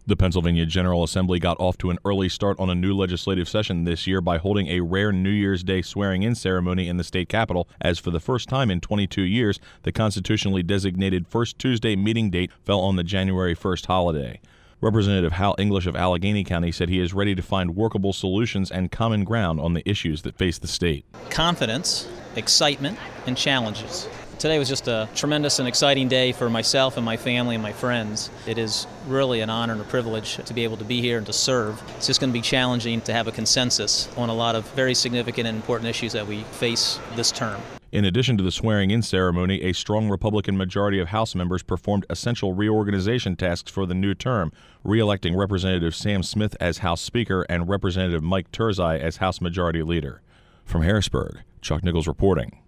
The Pennsylvania General Assembly got off to an early start on a new legislative session this year by holding a rare New Year's Day swearing-in ceremony in the state capitol, as for the first time in 22 years, the constitutionally designated first Tuesday meeting date fell on the January 1st holiday. Representative Hal English of Allegheny County said he is ready to find workable solutions and common ground on the issues that face the state. Confidence, excitement, and challenges. Today was just a tremendous and exciting day for myself and my family and my friends. It is really an honor and a privilege to be able to be here and to serve. It's just going to be challenging to have a consensus on a lot of very significant and important issues that we face this term. In addition to the swearing-in ceremony, a strong Republican majority of House members performed essential reorganization tasks for the new term, re-electing Representative Sam Smith as House Speaker and Representative Mike Turzai as House Majority Leader. From Harrisburg, Chuck Nichols reporting.